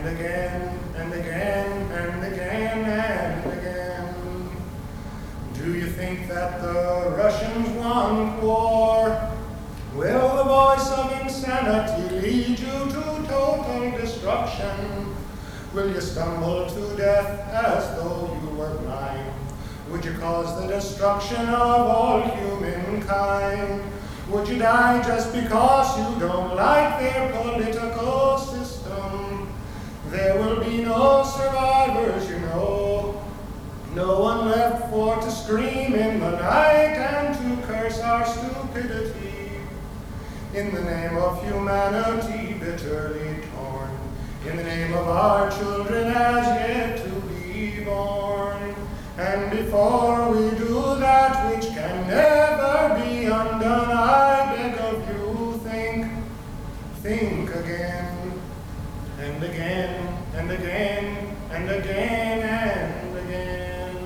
again and again and again and again. Do you think that the Russians want war? Will the voice of insanity lead you to total destruction? Will you stumble to death as though you were blind? Would you cause the destruction of all humankind? Would you die just because you don't like their political system? There will be no survivors, you know. No one left for to scream in the night and to curse our stupidity. In the name of humanity bitterly torn, in the name of our children as yet to be born. And before we do that which can never be undone, I beg of you, think again, and again, and again, and again, and again.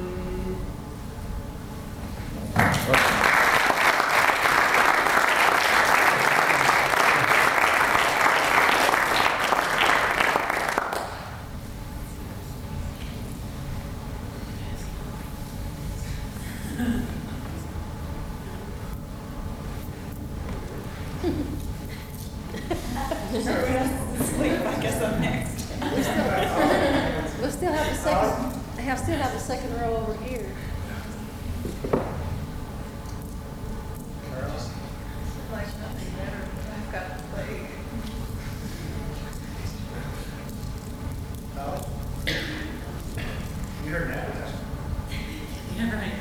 Still have the second row over here. Like nothing better, but I've got to play. Oh. You heard that? Yeah, right.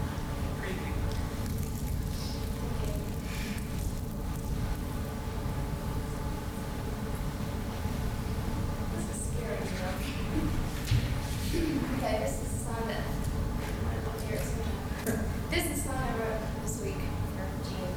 This is scary, Okay, this is a song that this is a song I wrote this week for Jean.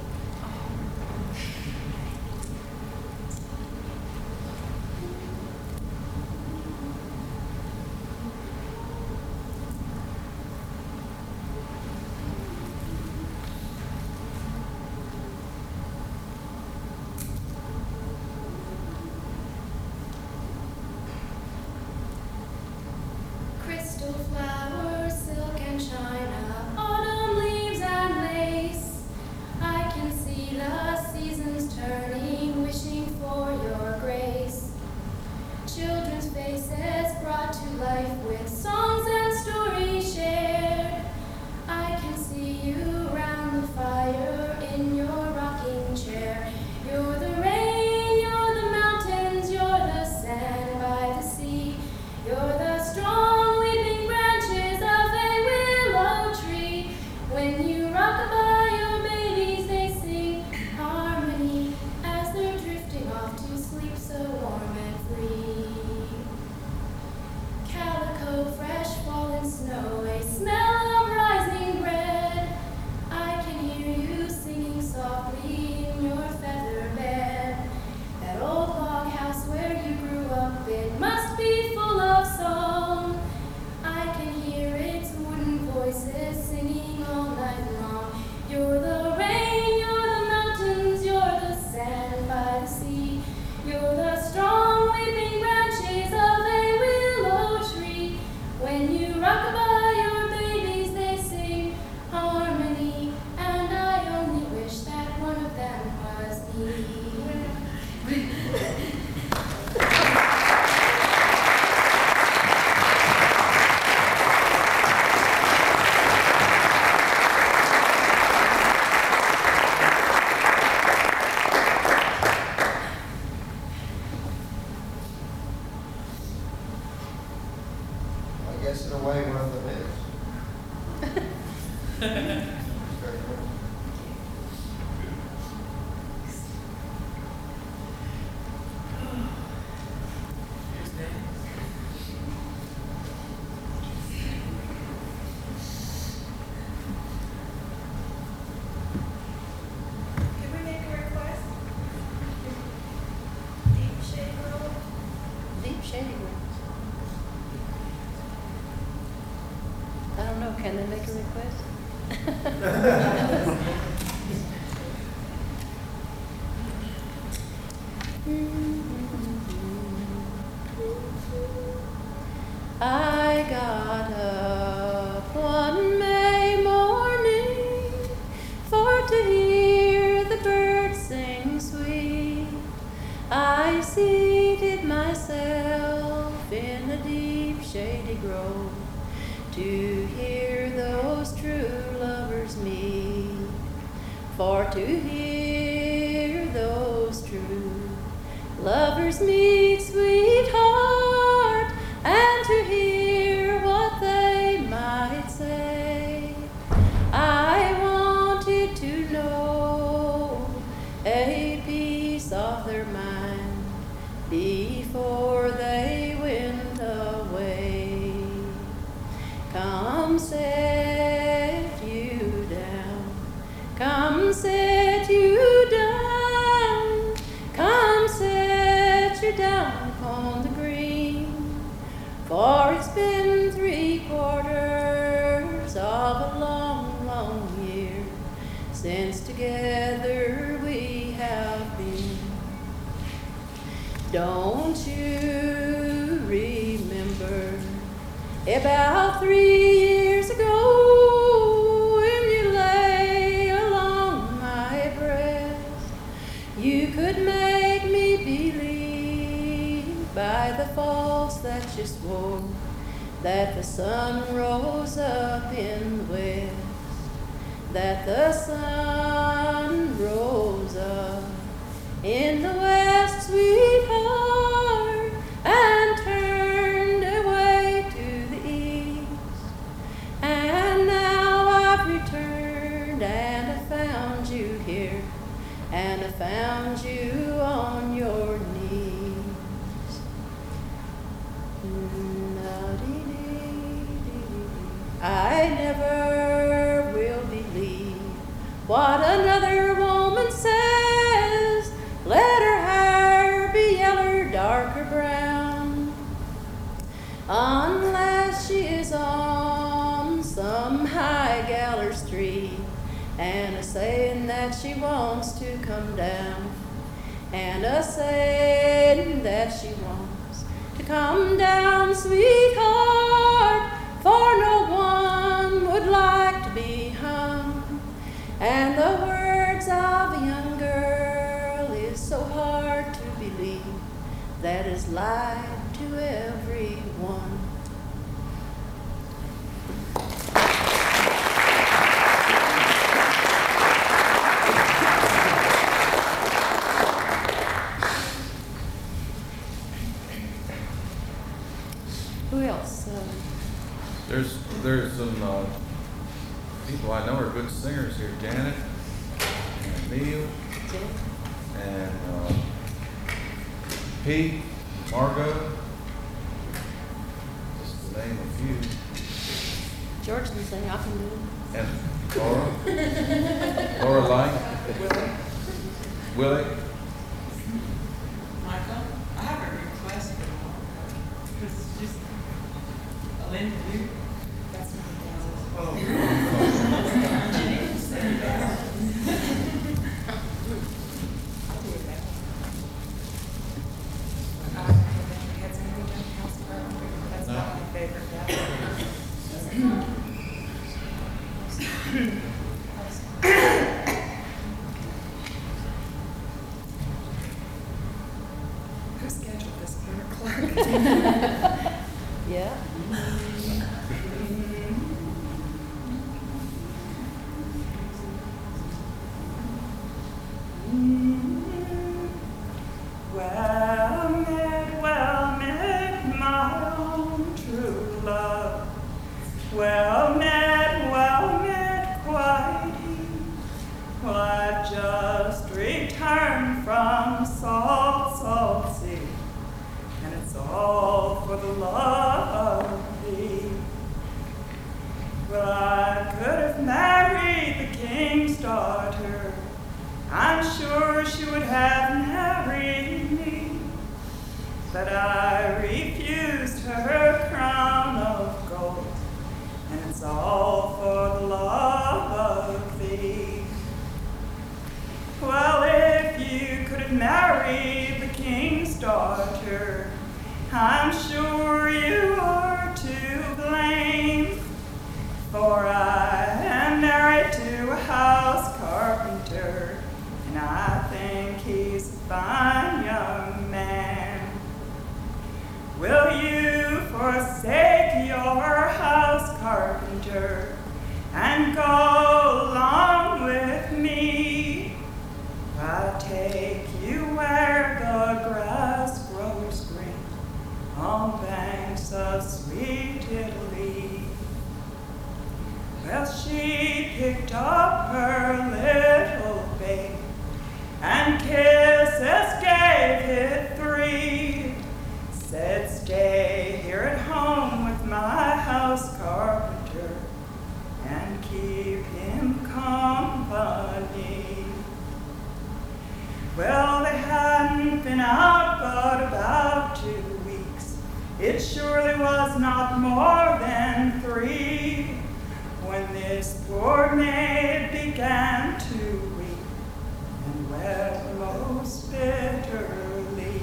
Crystal flowers, silk and china, autumn leaves and lace. I can see the seasons turning, wishing for your grace. Children's faces brought to life with songs and stories shared. I can see you round the fire in your rocking chair. You're the rain, you're the mountains, you're the sand by the sea. You're the strong weeping branches of a willow tree. When you rock by your babies, they sing harmony as they're drifting off to sleep so warm and free. Calico, fresh fallen snow, a smell of rising bread. I can hear you singing softly in your feather bed. That old log house where you grew up, it must be full of song. I can hear its wooden voices singing all night long. You're the rain, you're the mountains, you're the sand by the sea. You're the strong weeping branches of a willow tree. When you rock by your babies, they sing harmony, and I only wish that one of them was me. I guess in a way one of them is. Can we make a request? Deep Shade Road? Deep Shady Road. I don't know, can they make a request? to hear those true lovers meet, sweetheart, and to hear what they might say. I wanted to know a piece of their mind before they went away. Come set you down, come set you down, come set you down upon the green, for it's been 3/4 of a long, long year since together we have been. Don't you remember about 3 years ago when you lay along my breast? You could make me believe by the false that you swore that the sun rose up in the west, that the sun rose up in the west, sweetheart, and turned away to the east. And now I've returned and I found you here, and I found you on your knees. I never will believe what another woman says. Let her hair be yellow, dark or brown, unless she is on some high gallery street and a saying that she wants to come down, and a saying that she wants to come down, sweetheart, for no one would like to be hung. And the words of a young girl is so hard to believe, that is lied to everyone. Who else? There's some people I know are good singers here. Janet and Neil and Pete, Margot, just to name a few. George can sing, I can do it. And Laura Lang, Willie. Michael, I have a request for Mark. It's just a Linda, you. That's my That's not my favorite. Who scheduled this 4:00? Yeah. Well met, my own true love. Well met, Whitey. Well, I've just returned from salt, salt sea, and it's all for the love of thee. Well, I could have married the king's daughter. I'm sure she would have married me, but I refused her crown of gold, and it's all for the love of thee. Well, if you could have married the king's daughter, I'm sure you are to blame, for I am married to a house carpenter, and I think he's a fine young man. Will you forsake your house carpenter and go along with me? she picked up her little babe, and kisses gave it 3. Said, stay here at home with my house carpenter, and keep him company. Well, they hadn't been out but about 2 weeks. It surely was not more than 3 when this poor maid began to weep and wept most bitterly.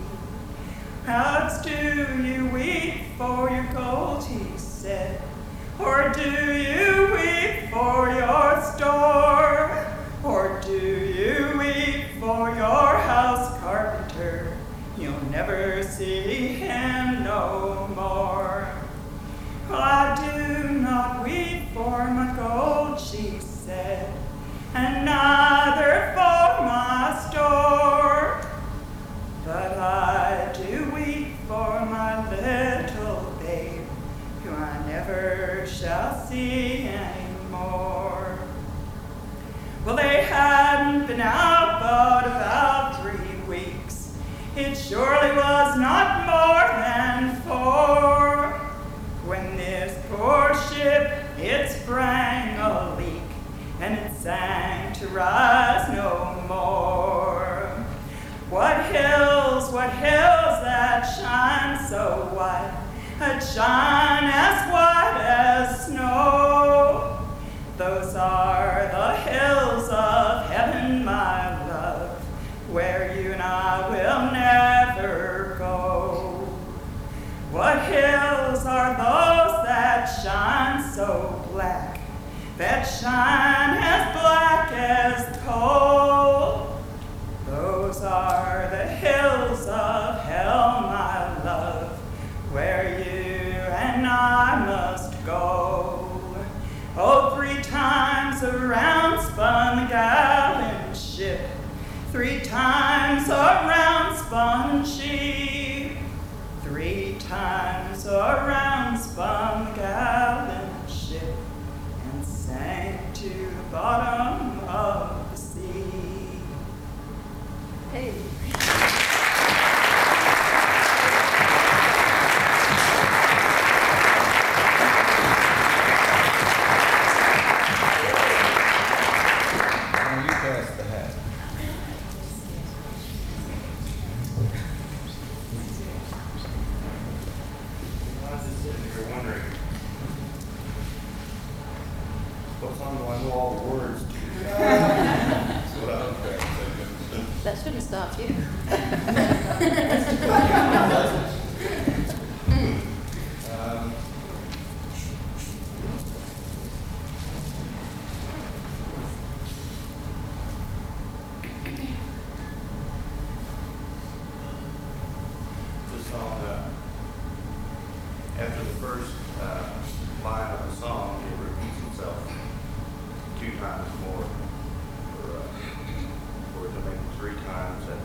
Perhaps do you weep for your gold, he said, or do you weep for your store? Or do you weep for your house carpenter? You'll never see him no more. Well, I do not weep for my gold, she said, and neither for my store. But I do weep for my little babe, who I never shall see anymore. Well, they hadn't been out but about 3 weeks. It surely was not more than 4 when this poor ship, it sprang a leak, and it sank to rise no more. What hills that shine so white, that shine as white as snow? Those are the hills of heaven, my love, where you and I will never go. What hills are those that shine so black, that shine as black as coal? Those are the hills of hell, my love, where you and I must go. Oh, 3 times around spun the gallant ship, 3 times around spun she, 3 times around spun the gallant ship, and sank to the bottom of the sea. Hey. Now you pass the hat. I was just sitting here wondering, what song do I know all the words to? That's what I was thinking. That shouldn't stop you. This song, after the first line of the song, it repeats itself 2 times more for it to make it 3 times that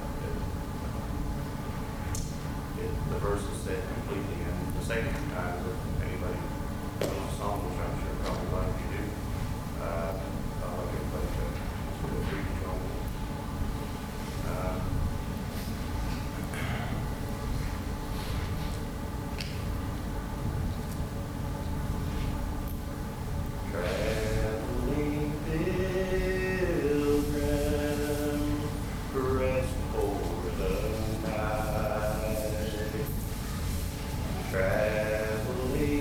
the verse is said completely. And the second 2 times, if anybody knows the song, which I'm sure probably a lot of you do, I'd like everybody to feel free to join me. Traveling pilgrim, rest for the night. Traveling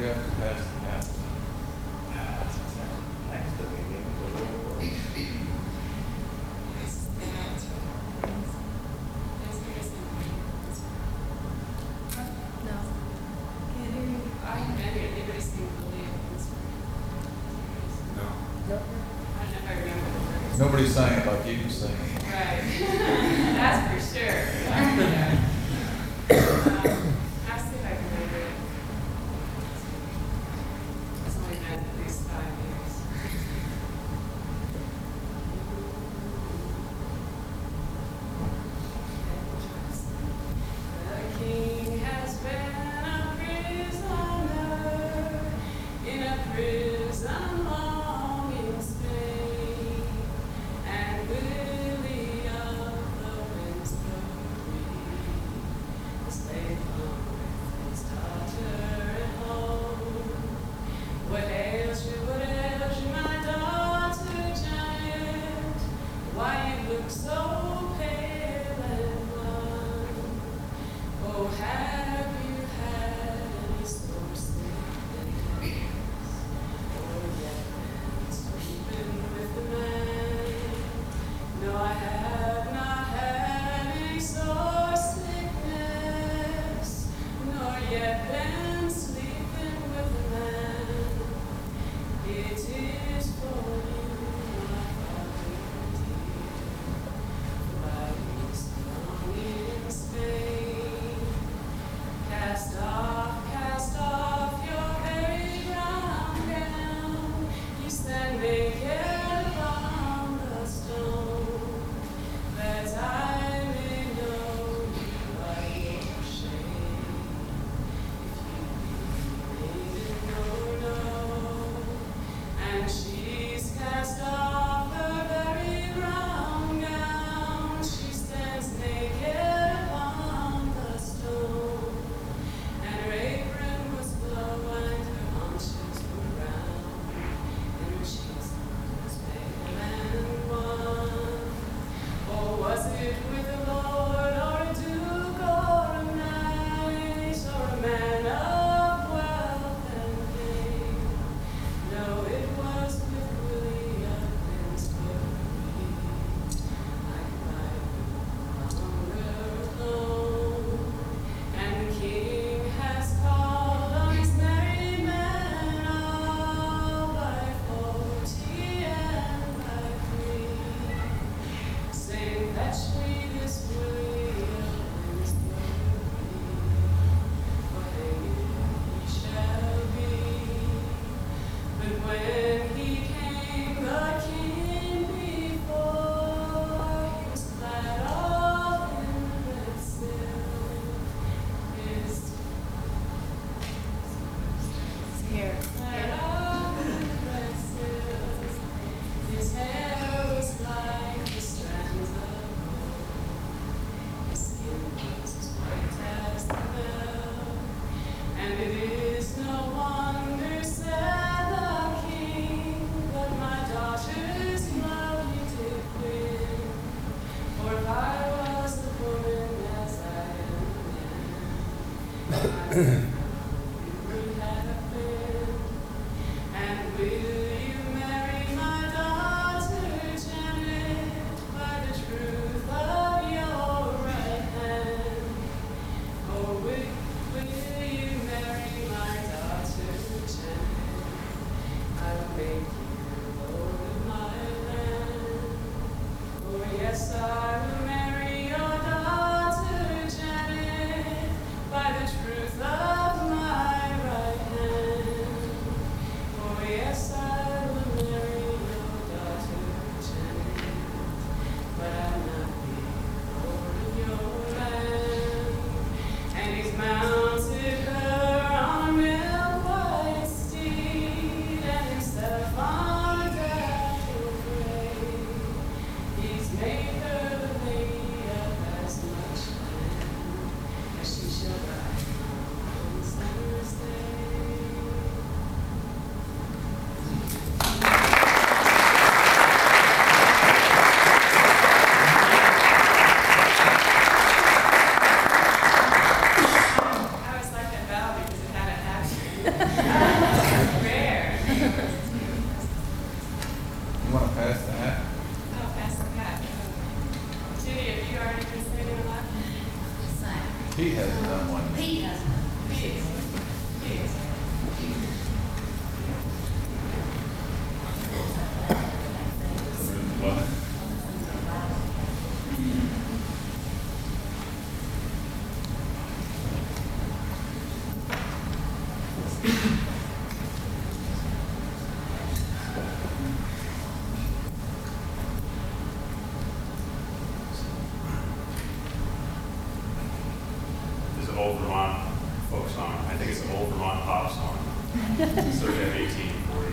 have to pass the hat. Next to me, give me the little word. No. Nope. Nobody sang it like you can sing it. Right. That's for sure. I'll see if I can remember it. It's only been at least 5 years. The king has been a prisoner in a prison long in Spain, and Willie of the winds stayed home with his daughter at home. What ails you, my daughter Janet? Why you look so pale and wan? Oh, have you had any sore sickness? Or yet been sleeping with the man? No, I have not had any sore sickness, nor yet been sleeping with the man. It is for you, my father dear, why you strong in Spain. Cast off your very brown gown. You stand naked upon the stone, that I may know you by your shame. If you be maiden, no. And she's cast off her very brown gown. She stands naked upon the stone, and her apron was blow and her haunches were round, and her cheeks was pale and wan. Oh, was it with a lord or a duke or a knight or a man of wealth and fame? No, it was with Willie of Finsbury. I cried longer alone, and the king has called on his merry men all by 40 and by 3, saying, fetch me this Willie of Finsbury, for hanged he shall be. But when he came, the king before, he was clad all in red silk. His Here. clad all in red silk. His hair was like the strands of gold. His skin was as white as the milk. And it is no wonder, said the king, but my daughter's love he did win. For if I was the woman as I am the man, you would have been. And will you marry my daughter Janet by the truth of your right hand? Oh, will you marry my daughter Janet? I will make you lord of my land. Oh, yes, I will marry your daughter Janet by the truth of You wanna pass the hat? Oh, pass the hat. Judy, have you already been singing a lot? He hasn't done one. Please. Please. This is an old Vermont folk song. I think it's an old Vermont pop song. Circa 1840.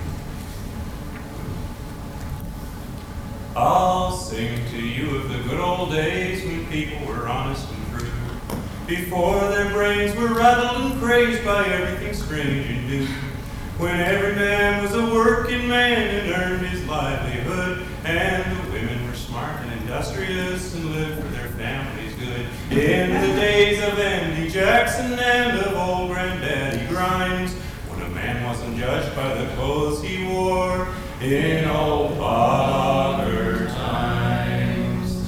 I'll sing to you of the good old days when people were honest and true. Before their brains were rattled and crazed by everything strange and new. When every man was a working man and earned his livelihood, and the women were smart and industrious and lived for their families' good. In the days of Andy Jackson and of old Granddaddy Grimes, when a man wasn't judged by the clothes he wore, in old bogger times.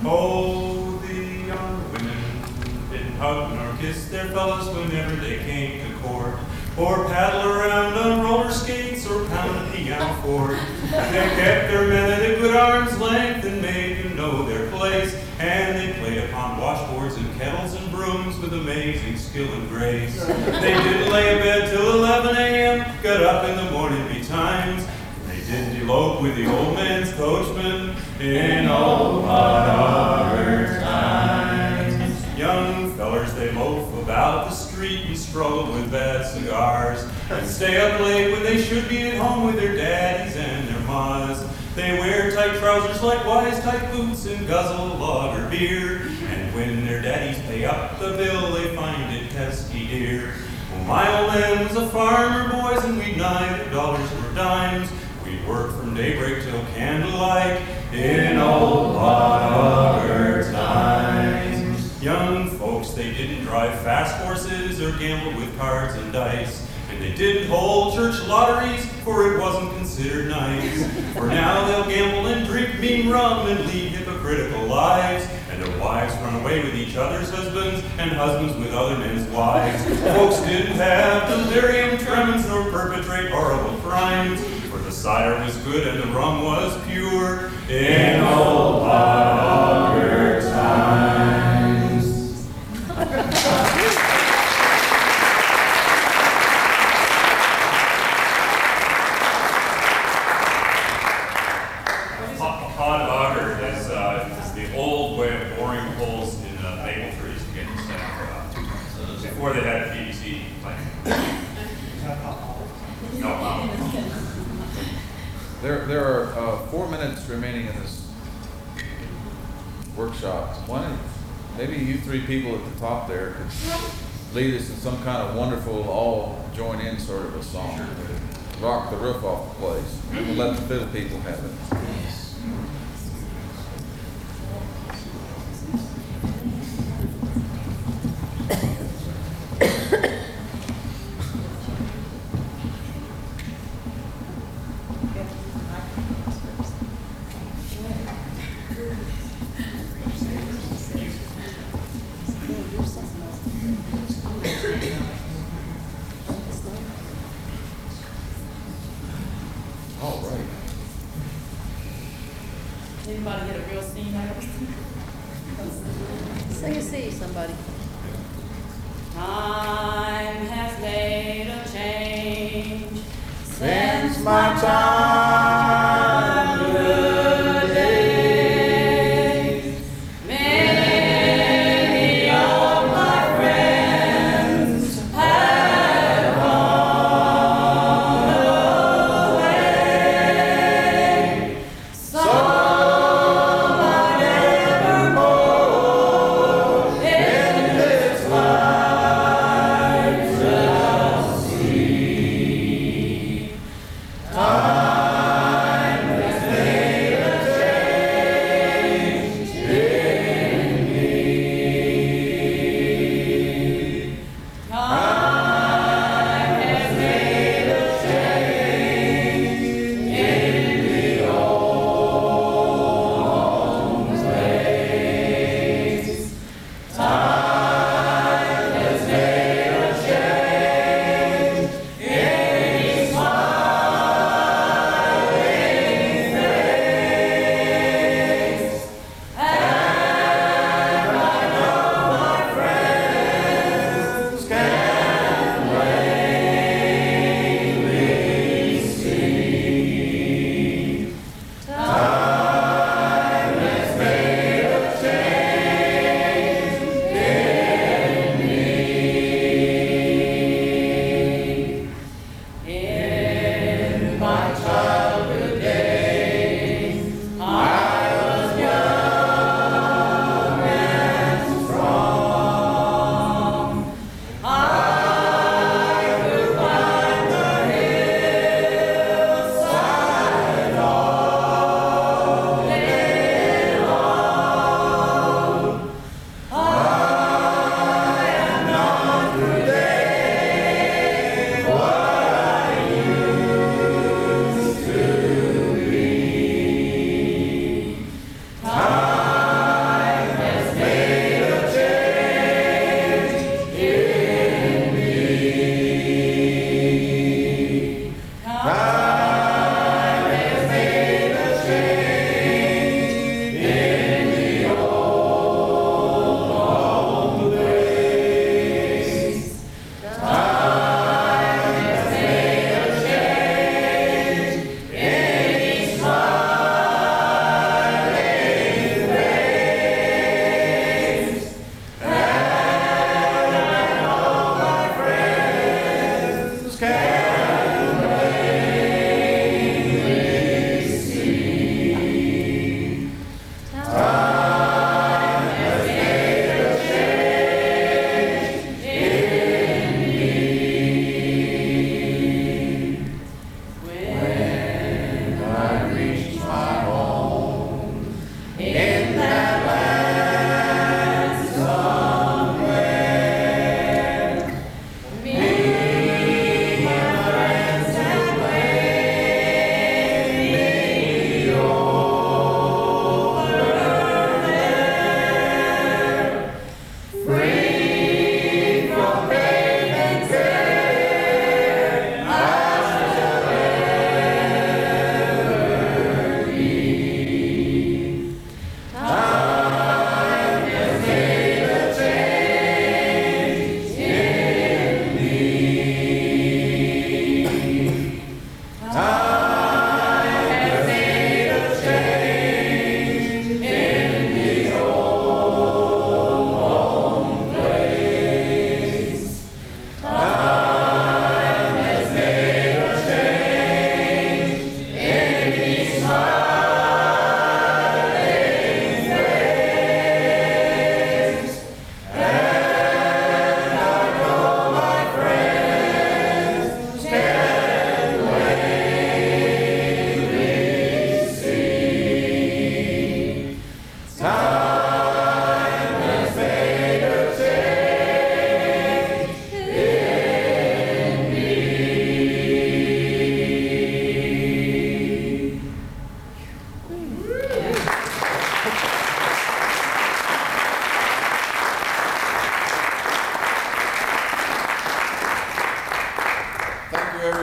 Oh, the young women didn't hug nor kiss their fellows whenever they came to court, or paddle around on roller skates, or pound a pianoforte. They kept their men at a good arm's length and made them know their place, and they played upon washboards and kettles and brooms with amazing skill and grace. They didn't lay abed till 11 a.m., got up in the morning betimes. They didn't elope with the old man's coachman in old bogger times. Young fellers, they loaf about the street and struggle with bad cigars, and stay up late when they should be at home with their daddies and their mas. They wear tight trousers likewise, tight boots, and guzzle lager beer. And when their daddies pay up the bill, they find it pesky dear. Well, my old man was a farmer, boys, and we'd neither dollars nor dimes. We'd work from daybreak till candlelight in old bogger times. Young folks, they didn't drive fast horses or gamble with cards and dice. And they didn't hold church lotteries, for it wasn't considered nice. For now they'll gamble and drink mean rum and lead hypocritical lives. And their wives run away with each other's husbands, and husbands with other men's wives. Folks didn't have delirium tremens nor perpetrate horrible crimes, for the cider was good and the rum was pure in old bogger times. Hot auger is the old way of boring holes in maple trees to get the sap before they had a PVC plant. No. There are 4 minutes remaining in this workshop. One, maybe you three people at the top there could lead us in some kind of wonderful, all join in sort of a song. Rock the roof off the place. We'll let the fiddle people have it. All right. Anybody get a real scene out of it? Sing a C, somebody. Time has made a change Since my childhood days. Many of my friends have gone away. Some I never more in this life shall see.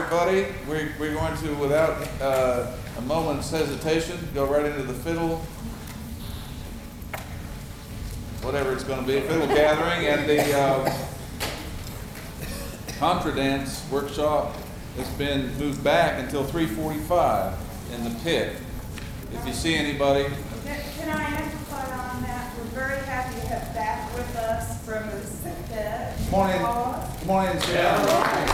everybody. We're going to, without a moment's hesitation, go right into the fiddle, whatever it's going to be, fiddle gathering, and the contra dance workshop has been moved back until 3:45 in the pit. If you see anybody, Can I amplify on that? We're very happy to have back with us from the sick bed. come on in and sit down.